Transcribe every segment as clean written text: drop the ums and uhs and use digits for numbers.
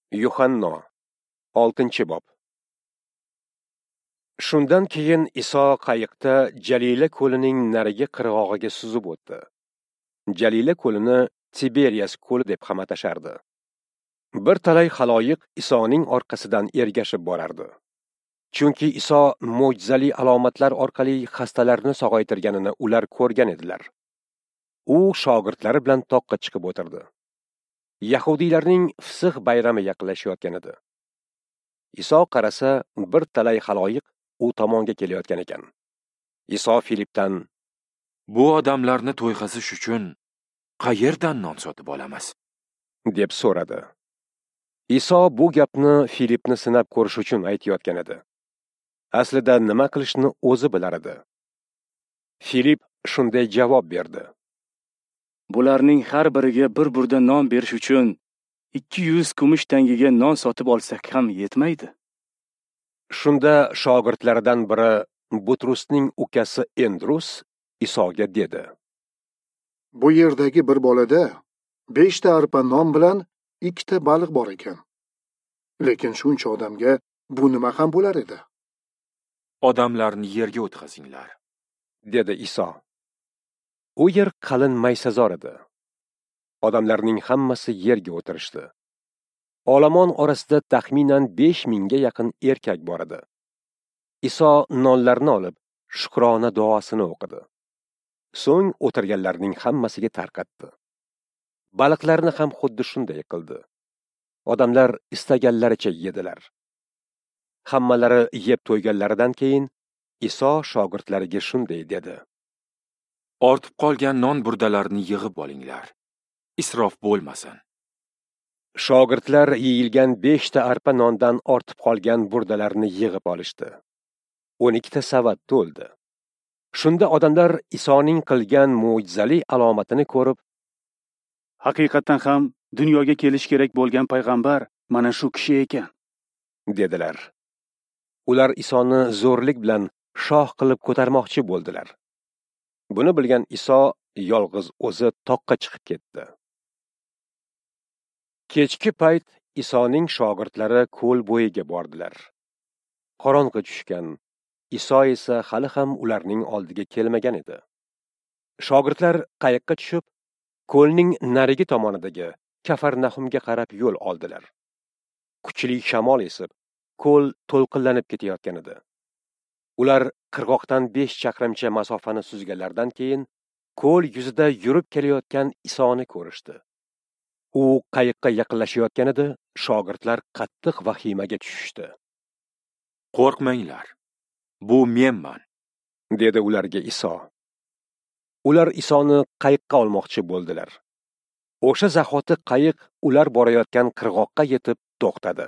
Yuhanno 6-bob. Shundan keyin Iso qayiqda Jalila ko'lining narigi qirg'og'iga suzib o'tdi. Jalila ko'lini Tiberiyas ko'li deb ham atashardi. Bir talay xaloyiq Isoning orqasidan ergashib borardi. Chunki Iso mo'jizali alomatlar orqali xastalarni sog'aytirganini ular ko'rgan edilar. U shogirdlari bilan toqqa chiqib o'tirdi. Yahudiylarning Fisx bayrami yaqinlashayotgan edi. Iso qarasa, bir talay xaloyiq u tomonga kelayotgan ekan. Iso Filipdan: "Bu odamlarni to'yg'azish uchun qayerdan non sotib olamiz?" deb so'radi. Iso bu gapni Filipni sinab ko'rish uchun aytayotgan edi. Aslida nima qilishni o'zi bilar edi. Filip shunday javob berdi: "Bularning har biriga bir burda non berish uchun 200 kumush tangaga non sotib olsak ham yetmaydi." Shunda shogirdlaridan biri, Butrusning ukasi Endrus, Isoga dedi: "Bu yerdagi bir bolada 5 ta arpa non bilan 2 ta baliq bor ekan. Lekin shuncha odamga bu nima ham bo'lar edi?" "Odamlarni yerga o'tkazinglar", dedi Iso. U yer qalin maysazor edi. Odamlarning hammasi yerga o'tirishdi. Olomon orasida taxminan 5000 ga yaqin erkak bor edi. Iso nonlarni olib, shukrona duosini o'qidi. So'ng o'tirganlarning hammasiga tarqatdi. Baliqlarni ham xuddi shunday qildi. Odamlar istaganlaricha yedilar. Hammalari yeb to'yganlaridan keyin Iso shogirdlariga shunday dedi: "Ortib qolgan non burdalarini yig'ib olinglar. Isrof bo'lmasin." Shogirdlar yeyilgan 5 ta arpa nondan ortib qolgan burdalarni yig'ib olishdi. 12 ta savat to'ldi. Shunda odamlar Isoning qilgan mo'jizali alomatini ko'rib, Haqiqatan ham dunyoga kelish kerak bo'lgan payg'ambar mana shu kishi ekan, dedilar. Ular Isoni zo'rlik bilan shoh qilib ko'tarmoqchi bo'ldilar. Buni bilgan Iso yolg'iz o'zi toqqa chiqib ketdi. Kechki payt Isoning shogirdlari ko'l bo'yiga bordilar. Qorong'i tushgan. Iso esa hali ham ularning oldiga kelmagan edi. Shogirdlar qayiqqa tushib, ko'lning narigi tomonidagi Kafarnahumga qarab yo'l oldilar. Kuchli shamol esib, ko'l to'lqinlanib ketayotgan edi. Ular qirg'oqdan 5 chaqirimcha masofani suzganlardan keyin ko'l yuzida yurib kelayotgan Isoni ko'rishdi. U qayiqqa yaqinlashayotgan edi, shogirdlar qattiq vahimaga tushishdi. "Qo'rqmanglar. Bu menman", dedi ularga Iso. Ular Isoni qayiqqa olmoqchi bo'ldilar. O'sha zahoti qayiq ular borayotgan qirg'oqqa yetib to'xtadi.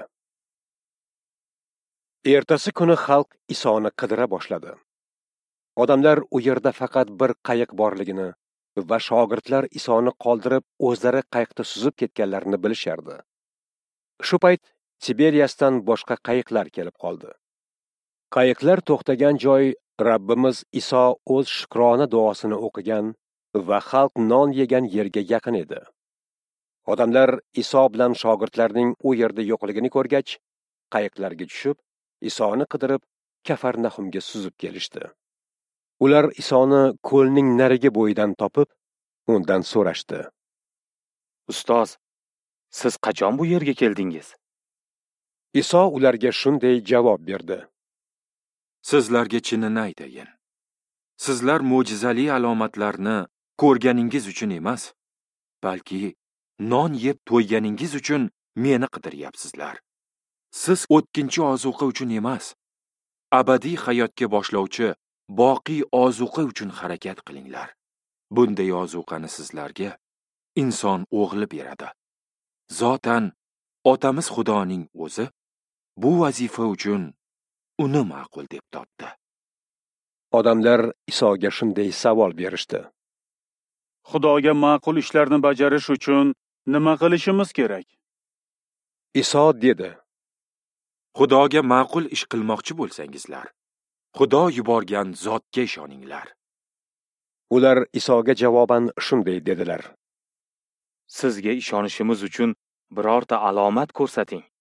Ertasi kuni xalq Isoni qidira boshladi. Odamlar u yerda faqat bir qayiq borligini va shogirdlar Isoni qoldirib o'zlari qayiqda suzib ketganlarini bilishardi. Shu payt Tiberiyasdan boshqa qayiqlar kelib qoldi. Qayiqlar to'xtagan joy Rabbimiz Iso o'z shukrona duosini o'qigan va xalq non yegan yerga yaqin edi. Odamlar Iso bilan shogirdlarning u yerda yo'qligini ko'rgach, qayiqlarga tushib, Isoni qidirib Kafarnahumga suzib kelishdi. Ular Isoni ko'lning narigi bo'yidan topib, undan so'rashdi: "Ustoz, siz qachon bu yerga keldingiz?" Iso ularga shunday javob berdi: "Sizlarga chinini aytayin. Sizlar mo'jizali alomatlarni ko'rganingiz uchun emas, balki non yeb to'yganingiz uchun meni qidiryapsizlar. Siz o'tkinchi ozuqa uchun emas, abadiy hayotga boshlovchi boqiy ozuqa uchun harakat qilinglar. Bunday ozuqani sizlarga inson o'g'li beradi. Zotan otamiz Xudoning o'zi bu vazifa uchun uni ma'qul deb topdi." Odamlar Isoga shunday savol berishdi: Xudoga ma'qul ishlarni bajarish uchun nima qilishimiz kerak? Iso dedi: Xudoga ma'qul ish qilmoqchi bo'lsangizlar, Xudo yuborgan zotga ishoninglar. Ular Isoga javoban shunday dedilar: Sizga ishonishimiz uchun birorta alomat ko'rsating.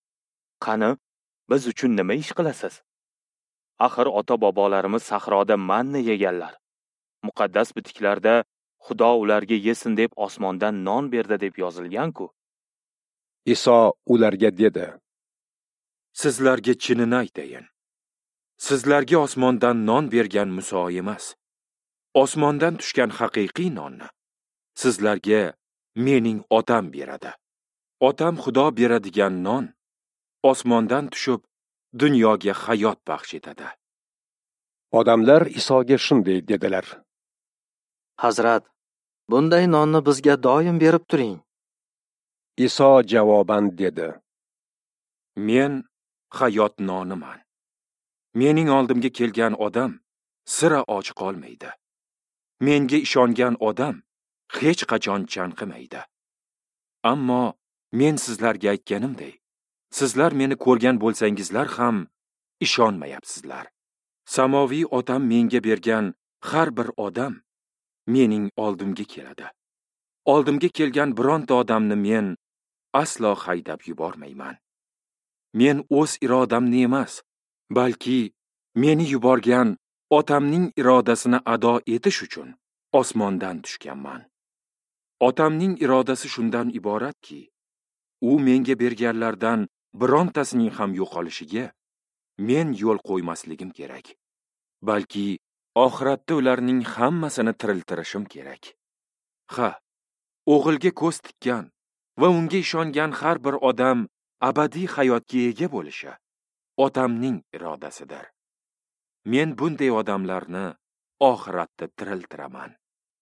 Qani, biz uchun nima ish qilasiz? Axir ota-bobolarimiz sahroda manna yeganlar. Muqaddas bitiklarda Xudo ularga yesin deb osmondan non berdi deb yozilgan-ku. Iso ularga dedi: Sizlarga chinini aytayin. Sizlarga osmondan non bergan Muso emas. Osmondan tushgan haqiqiy nonni sizlarga mening otam beradi. Otam Xudo beradigan non osmondan tushib dunyoga hayot baxsh etadi. Odamlar Isoga shunday dedilar: Hazrat, bunday nonni bizga doim berib turing. Iso javoban dedi: Men hayot noniman. Mening oldimga kelgan odam sira och qolmaydi. Menga ishongan odam hech qachon chanqimaydi. Ammo men sizlarga aytganimdek, sizlar meni ko'rgan bo'lsangizlar ham ishonmayapsizlar. Samoviy otam menga bergan har bir odam mening oldimga keladi. Oldimga kelgan bironta odamni men aslo haydab yubormayman. Men o'z irodamni emas, balki meni yuborgan otamning irodasini ado etish uchun osmondan tushganman. Otamning irodasi shundan iboratki, u menga berganlardan birontasining ham yo'qolishiga men yo'l qo'ymasligim kerak. Balki oxiratda ularning hammasini tiriltirishim kerak. Ha, o'g'ilga ko'z tikkan va unga ishongan har bir odam abadiy hayotga ega bo'lishi otamning irodasidir. Men bunday odamlarni oxiratda tiriltiraman.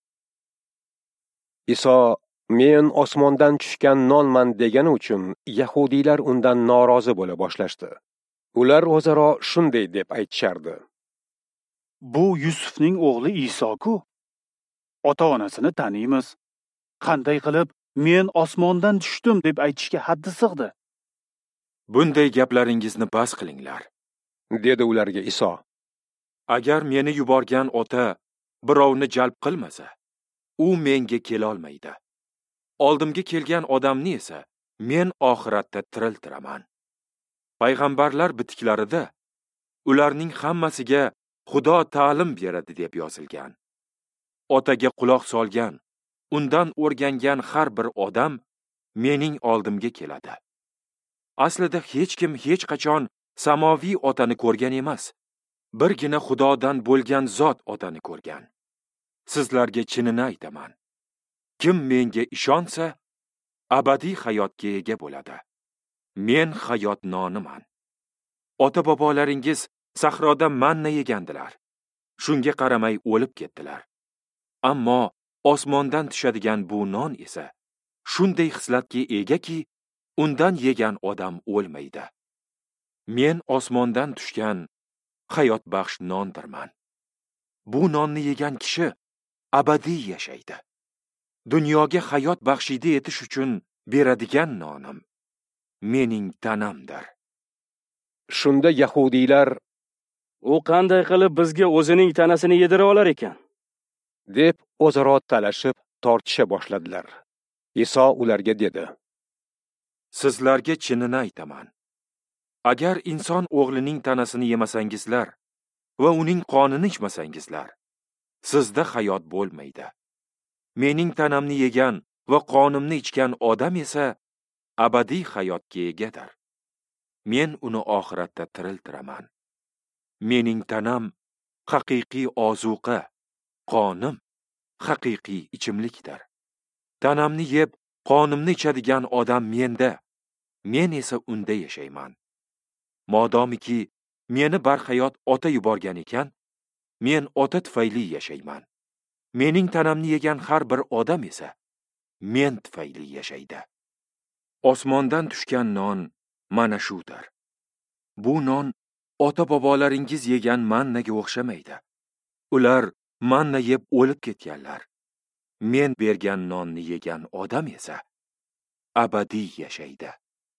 Iso men osmondan tushgan nonman degani uchun yahudiylar undan norozi bo'la boshlashdi. Ular o'zaro shunday deb aytishardi: Bu Yusufning o'g'li Iso-ku. Ota-onasini taniymiz. Qanday qilib men osmondan tushdim deb aytishga haddi sig'di? Bunday gaplaringizni bas qilinglar, dedi ularga Iso. Agar meni yuborgan ota birovni jalb qilmasa, u menga kela olmaydi. Oldimga kelgan odamni esa men oxiratda tiriltiraman. Payg'ambarlar bitiklarida ularning hammasiga Xudo ta'lim beradi deb yozilgan. Otaga quloq solgan, undan o'rgangan har bir odam mening oldimga keladi. Aslida hech kim hech qachon samoviy otani ko'rgan emas. Birgina Xudodan bo'lgan zot otani ko'rgan. Sizlarga chinini aytaman. Kim menga ishonsa, abadiy hayotga ega bo'ladi. Men hayot noniman. Ota-bobolaringiz sahroda manna yegandilar. Shunga qaramay o'lib ketdilar. Ammo osmondan tushadigan bu non esa shunday xislatga egaki, undan yegan odam o'lmaydi. Men osmondan tushgan hayot baxsh nondirman. Bu nonni yegan kishi abadiy yashaydi. Dunyoga hayot baxshida etish uchun beradigan nonim mening tanamdir. Shunda yahudiylar: U qanday qilib bizga o'zining tanasini yedira olar ekan? deb o'zaro talashib tortisha boshladilar. Iso ularga dedi: Sizlarga chinini aytaman. Agar inson o'g'lining tanasini yemasangizlar va uning qonini ichmasangizlar, sizda hayot bo'lmaydi. Mening tanamni yegan va qonimni ichgan odam esa abadiy hayotga egadir. Men uni oxiratda tiriltiraman. Mening tanam haqiqiy ozuqa, qonim haqiqiy ichimlikdir. Tanamni yeb, qonimni ichadigan odam menda, men esa unda yashayman. Modomiki meni barhayot ota yuborgan ekan, men ota tufayli yashayman. Mening tanamni yegan har bir odam esa men tufayli yashaydi. Osmondan tushgan non mana shudir. Bu non ota-bobolaringiz yegan mannaga o'xshamaydi. Ular manna yeb o'lib ketganlar. Men bergan nonni yegan odam esa abadiy yashaydi.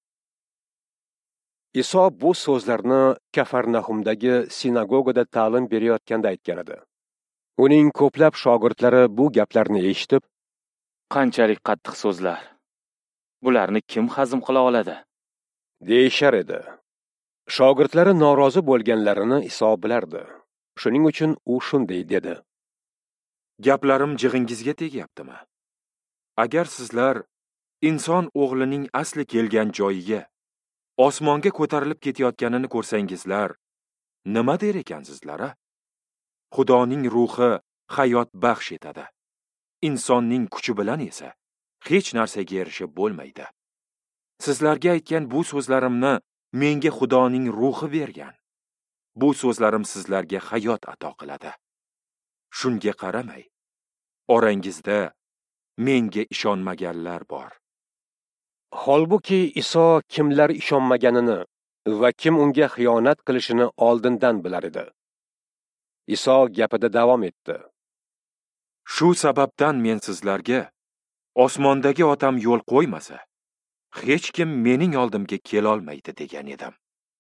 Iso bu so'zlarni Kafarnahumdagi sinagogada ta'lim berayotganda aytgan edi. Uning ko'plab shogirdlari bu gaplarni eshitib, Qanchalik qattiq so'zlar. Bularni kim hazm qila oladi? deyishar edi. Shogirdlari norozi bo'lganlarini Iso bilardi. Shuning uchun u shunday dedi. Gaplarim jig'ingizga tegyaptimi? Agar sizlar inson o'g'lining asli kelgan joyiga, osmonga ko'tarilib ketayotganini ko'rsangizlar, nima der ekansizlar? Xudoning ruhi hayot baxsh etadi. Insonning kuchi bilan esa hech narsaga erishib bo'lmaydi. Sizlarga aytgan bu so'zlarimni menga Xudoning ruhi bergan. Bu so'zlarim sizlarga hayot ato qiladi. Shunga qaramay, orangizda menga ishonmaganlar bor. Holbuki Iso kimlar ishonmaganini va kim unga xiyonat qilishini oldindan bilar edi. Iso gapida davom etdi. Shu sababdan men sizlarga osmondagi otam yo'l qo'ymasa, hech kim mening oldimga kela olmaydi degan edim.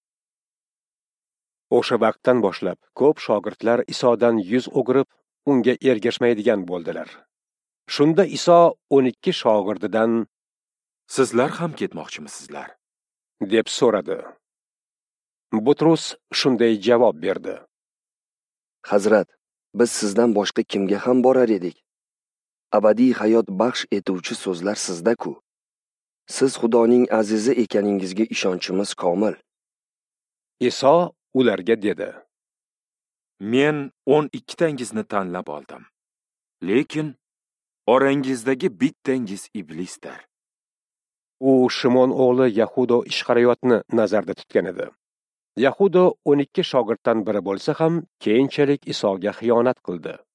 O'sha vaqtdan boshlab ko'p shogirdlar Isodan yuz o'girib, unga ergashmaydigan bo'ldilar. Shunda Iso 12 shogirdidan Sizlar ham ketmoqchimisizlar? deb so'radi. Butrus shunday javob berdi. Hazrat, biz sizdan boshqa kimga ham borar edik? Abadiy hayot baxsh etuvchi so'zlar sizda-ku. Siz Xudoning azizi ekaningizga ishonchimiz komil. Iso ularga dedi. Men 12 tangizni tanlab oldim. Lekin orangizdagi bittangiz iblisdir. U Shimon o'g'li Yahudo Ishqariyotni nazarda tutgan edi. Yahudo 12 shogirddan biri bo'lsa ham, keyinchalik Isoga xiyonat qildi.